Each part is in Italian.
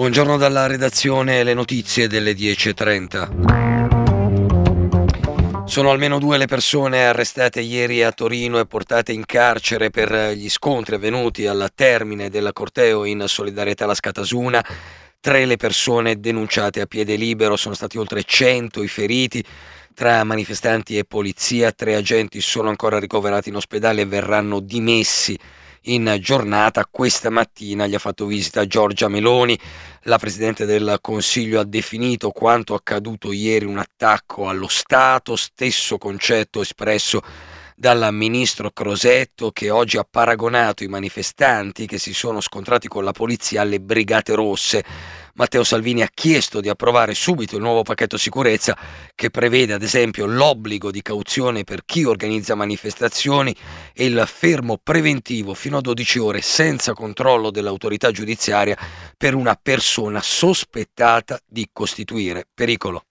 Buongiorno dalla redazione, le notizie delle 10:30. Sono almeno 2 le persone arrestate ieri a Torino e portate in carcere per gli scontri avvenuti al termine del corteo in solidarietà alla Scatasuna. 3 le persone denunciate a piede libero, sono stati oltre 100 i feriti. Tra manifestanti e polizia, 3 agenti sono ancora ricoverati in ospedale e verranno dimessi in giornata. Questa mattina gli ha fatto visita Giorgia Meloni. La Presidente del Consiglio ha definito quanto accaduto ieri un attacco allo Stato, stesso concetto espresso dal ministro Crosetto, che oggi ha paragonato i manifestanti che si sono scontrati con la polizia alle Brigate Rosse. Matteo Salvini ha chiesto di approvare subito il nuovo pacchetto sicurezza che prevede ad esempio l'obbligo di cauzione per chi organizza manifestazioni e il fermo preventivo fino a 12 ore senza controllo dell'autorità giudiziaria per una persona sospettata di costituire pericolo.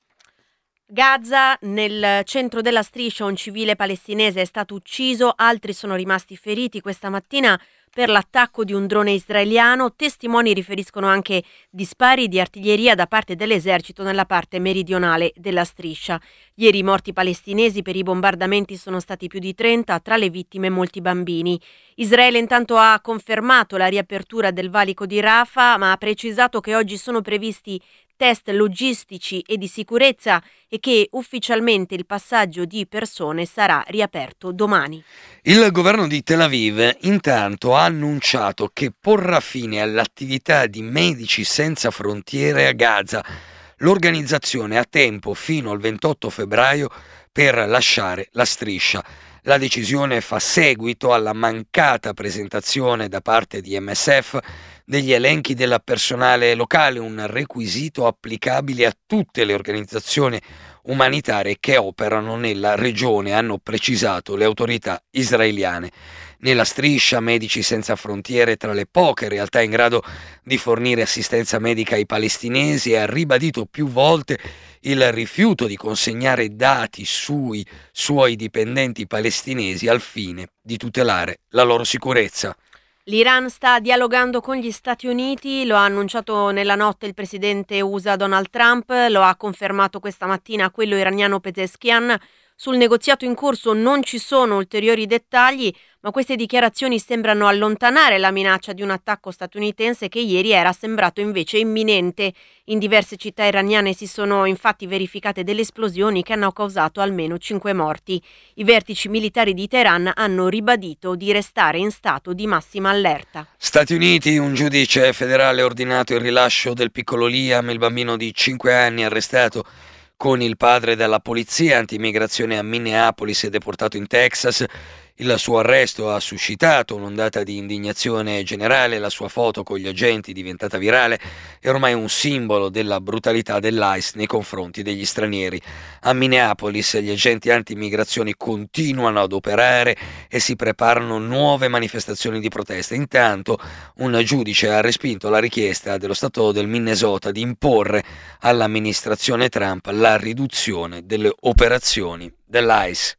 Gaza, nel centro della striscia un civile palestinese è stato ucciso, altri sono rimasti feriti questa mattina per l'attacco di un drone israeliano. Testimoni riferiscono anche di spari di artiglieria da parte dell'esercito nella parte meridionale della striscia. Ieri i morti palestinesi per i bombardamenti sono stati più di 30, tra le vittime molti bambini. Israele intanto ha confermato la riapertura del valico di Rafah, ma ha precisato che oggi sono previsti test logistici e di sicurezza e che ufficialmente il passaggio di persone sarà riaperto domani. Il governo di Tel Aviv intanto ha annunciato che porrà fine all'attività di Medici Senza Frontiere a Gaza. L'organizzazione ha tempo fino al 28 febbraio per lasciare la striscia. La decisione fa seguito alla mancata presentazione da parte di MSF degli elenchi del personale locale, un requisito applicabile a tutte le organizzazioni umanitarie che operano nella regione, hanno precisato le autorità israeliane. Nella striscia Medici Senza Frontiere, tra le poche realtà in grado di fornire assistenza medica ai palestinesi, ha ribadito più volte il rifiuto di consegnare dati sui suoi dipendenti palestinesi al fine di tutelare la loro sicurezza. L'Iran sta dialogando con gli Stati Uniti, lo ha annunciato nella notte il presidente USA Donald Trump, lo ha confermato questa mattina quello iraniano Pezeshkian. Sul negoziato in corso non ci sono ulteriori dettagli, ma queste dichiarazioni sembrano allontanare la minaccia di un attacco statunitense che ieri era sembrato invece imminente. In diverse città iraniane si sono infatti verificate delle esplosioni che hanno causato almeno 5 morti. I vertici militari di Teheran hanno ribadito di restare in stato di massima allerta. Stati Uniti, un giudice federale ha ordinato il rilascio del piccolo Liam, il bambino di 5 anni arrestato con il padre dalla polizia anti-immigrazione a Minneapolis e deportato in Texas. Il suo arresto ha suscitato un'ondata di indignazione generale. La sua foto con gli agenti, diventata virale, è ormai un simbolo della brutalità dell'ICE nei confronti degli stranieri. A Minneapolis gli agenti anti-immigrazione continuano ad operare e si preparano nuove manifestazioni di protesta. Intanto un giudice ha respinto la richiesta dello Stato del Minnesota di imporre all'amministrazione Trump la riduzione delle operazioni dell'ICE.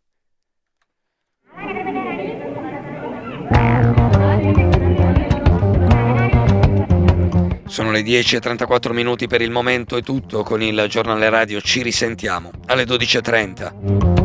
Sono le 10:34 per il momento, è tutto. Con il giornale radio ci risentiamo alle 12:30.